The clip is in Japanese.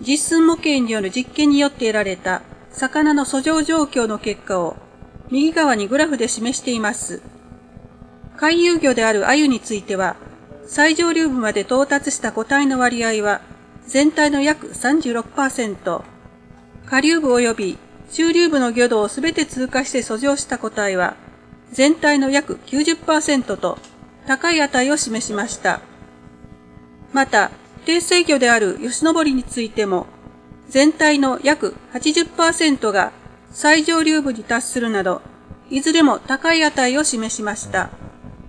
実寸模型による実験によって得られた魚の遡上状況の結果を右側にグラフで示しています。回遊魚である鮎については、最上流部まで到達した個体の割合は全体の約 36%、下流部及び中流部の魚道をすべて通過して遡上した個体は全体の約 90% と高い値を示しました。また、低水魚である吉登りについても、全体の約 80% が最上流部に達するなど、いずれも高い値を示しました。